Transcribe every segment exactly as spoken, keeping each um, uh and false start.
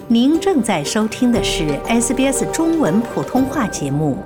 您正在收听的是 S B S 中文普通话节目。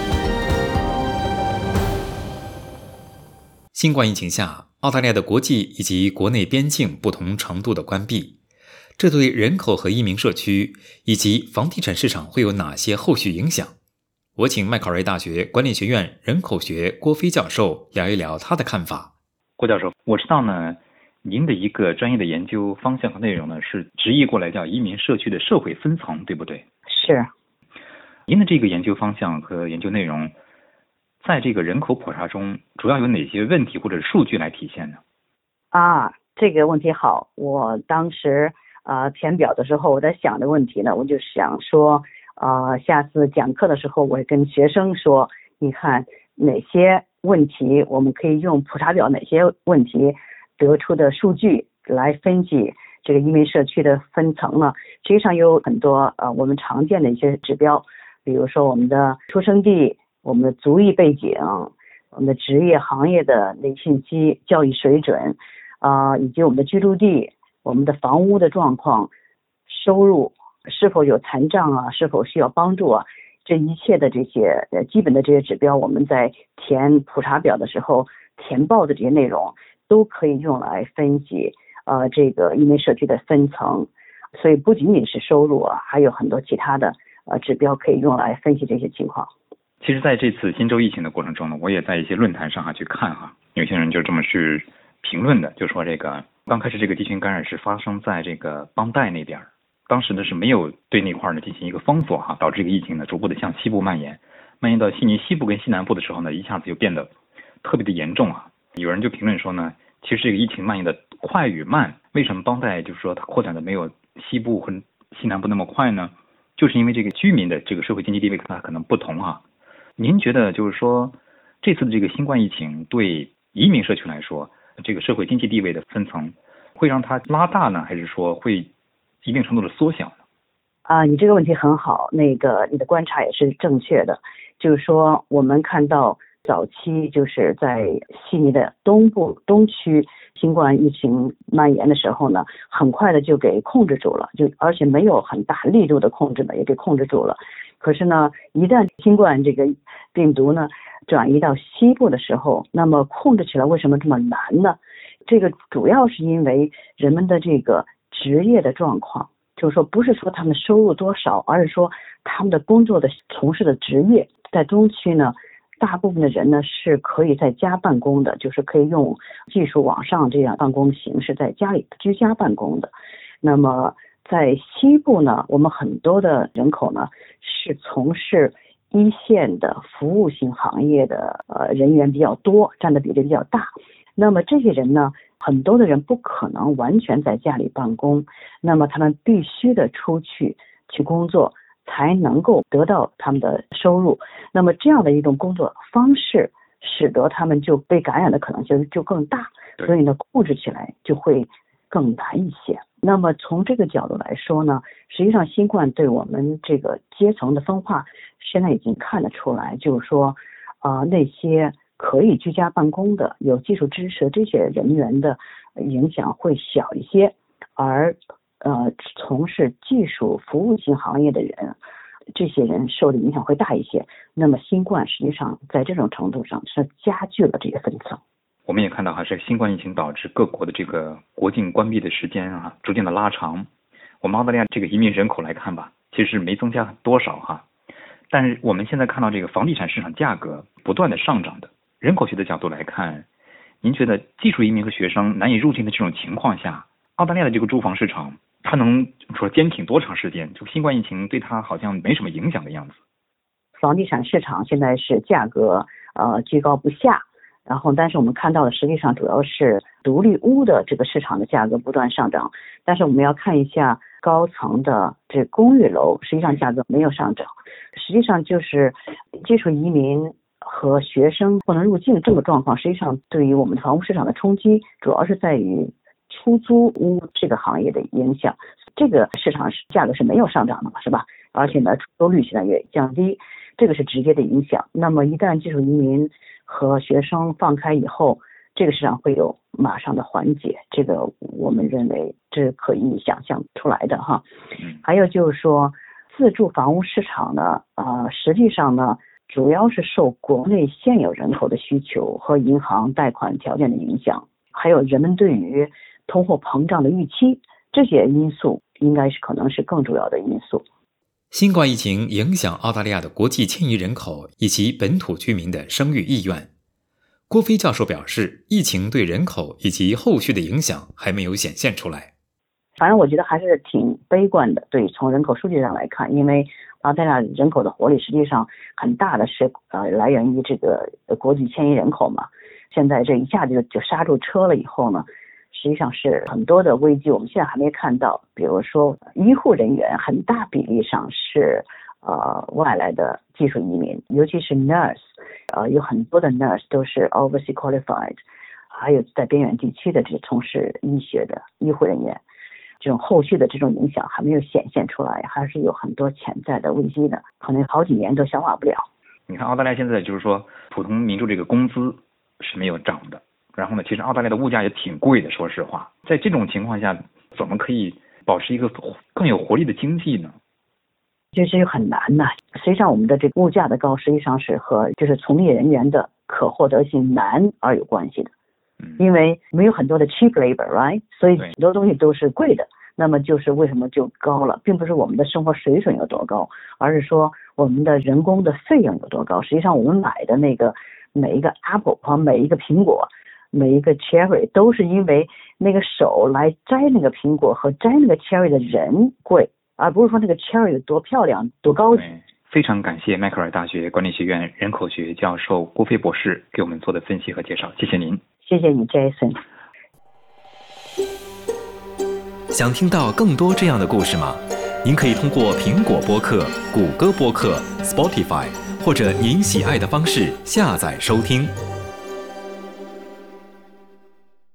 新冠疫情下，澳大利亚的国际以及国内边境不同程度的关闭，这对人口和移民社区以及房地产市场会有哪些后续影响？我请麦考瑞大学管理学院人口学郭飞教授聊一聊他的看法。 郭教授，我知道呢，您的一个专业的研究方向和内容呢，是直译过来叫移民社区的社会分层，对不对？ 是。 您的这个研究方向和研究内容，在这个人口普查中，主要有哪些问题或者数据来体现呢？ 啊，这个问题好。我当时呃填表的时候，我在想的问题呢，我就想说，呃，下次讲课的时候，我会跟学生说，你看哪些问题我们可以用普查表，哪些问题得出的数据来分析这个移民社区的分层呢？实际上有很多呃我们常见的一些指标，比如说我们的出生地、我们的族裔背景、我们的职业行业的那信息、教育水准，呃，以及我们的居住地、我们的房屋的状况、收入是否有残障啊，是否需要帮助啊，这一切的这些呃基本的这些指标，我们在填普查表的时候填报的这些内容，都可以用来分析呃这个移民社区的分层。所以不仅仅是收入啊，还有很多其他的呃指标可以用来分析这些情况。 其实在这次新州疫情的过程中呢，我也在一些论坛上哈去看哈，有些人就这么去评论的，就说这个刚开始这个地区感染是发生在这个邦代那边，当时呢是没有对那块呢进行一个封锁哈，导致这个疫情呢逐步的向西部蔓延，蔓延到悉尼西部跟西南部的时候呢，一下子就变得特别的严重啊。有人就评论说呢，其实这个疫情蔓延的快与慢，为什么邦代就是说它扩展的没有西部和西南部那么快呢？就是因为这个居民的这个社会经济地位它可能不同啊。您觉得就是说这次的这个新冠疫情对移民社区来说，这个社会经济地位的分层会让它拉大呢，还是说会一定程度的缩小呢？ 啊，你这个问题很好，那个你的观察也是正确的，就是说我们看到早期就是在悉尼的东部东区新冠疫情蔓延的时候呢，很快的就给控制住了，就而且没有很大力度的控制呢，也给控制住了。可是呢，一旦新冠这个病毒呢转移到西部的时候，那么控制起来为什么这么难呢？这个主要是因为人们的这个职业的状况，就是说不是说他们收入多少，而是说他们的工作的从事的职业。在东区呢，大部分的人呢是可以在家办公的，就是可以用技术网上这样办公形式在家里居家办公的。那么在西部呢，我们很多的人口呢是从事一线的服务性行业的呃人员比较多，占的比例比较大。那么这些人呢，很多的人不可能完全在家里办公，那么他们必须的出去去工作，才能够得到他们的收入。那么这样的一种工作方式，使得他们就被感染的可能性就更大，所以呢，控制起来就会更难一些。那么从这个角度来说呢，实际上新冠对我们这个阶层的分化，现在已经看得出来，就是说，呃，那些可以居家办公的、有技术支持的这些人员的影响会小一些，而呃，从事技术服务型行业的人，这些人受的影响会大一些。那么新冠实际上在这种程度上是加剧了这个分层。 我们也看到哈，这新冠疫情导致各国的这个国境关闭的时间啊，逐渐的拉长。我们澳大利亚这个移民人口来看吧，其实没增加多少哈，但是我们现在看到这个房地产市场价格不断的上涨的。人口学的角度来看，您觉得技术移民和学生难以入境的这种情况下，澳大利亚的这个住房市场它能说坚挺多长时间？就新冠疫情对它好像没什么影响的样子。 房地产市场现在是价格呃居高不下，然后但是我们看到的实际上主要是独立屋的这个市场的价格不断上涨，但是我们要看一下高层的这公寓楼，实际上价格没有上涨。实际上就是技术移民和学生不能入境这个状况，实际上对于我们房屋市场的冲击主要是在于出租屋这个行业的影响。这个市场价格是没有上涨的嘛，是吧？而且呢，出租率现在也降低，这个是直接的影响。那么一旦技术移民和学生放开以后， 这个市场会有马上的缓解，这个我们认为这是可以想象出来的哈。还有就是说自住房屋市场呢，呃，实际上呢主要是受国内现有人口的需求和银行贷款条件的影响，还有人们对于通货膨胀的预期，这些因素应该是可能是更主要的因素。 新冠疫情影响澳大利亚的国际迁移人口以及本土居民的生育意愿。郭飞教授表示，疫情对人口以及后续的影响还没有显现出来。 反正我觉得还是挺悲观的，对，从人口数据上来看，因为澳大利亚人口的活力实际上很大的是呃来源于这个国际迁移人口嘛。现在这一下子就就刹住车了以后呢，实际上是很多的危机我们现在还没看到，比如说医护人员很大比例上是呃外来的技术移民，尤其是 nurse， 呃有很多的 nurse 都是 overseas qualified， 还有在边远地区的这个从事医学的医护人员，这种后续的这种影响还没有显现出来，还是有很多潜在的危机的，可能好几年都消化不了。 你看澳大利亚现在就是说普通民众这个工资是没有涨的，然后呢，其实澳大利亚的物价也挺贵的，说实话，在这种情况下，怎么可以保持一个更有活力的经济呢？ 这是很难呐。实际上，我们的这个物价的高，实际上是和就是从业人员的可获得性难而有关系的。嗯，因为没有很多的 cheap labor，right？ 所以很多东西都是贵的。那么就是为什么就高了，并不是我们的生活水准有多高，而是说我们的人工的费用有多高。实际上，我们买的那个每一个 apple 和每一个苹果。每一个 cherry 都是因为那个手来摘那个苹果和摘那个 cherry 的人贵，而不是说那个 cherry 有多漂亮多高级。 非常感谢迈克尔大学管理学院人口学教授郭飞博士给我们做的分析和介绍，谢谢您。 谢谢你 Jason。 想听到更多这样的故事吗？您可以通过苹果播客、谷歌播客、Spotify 或者您喜爱的方式下载收听。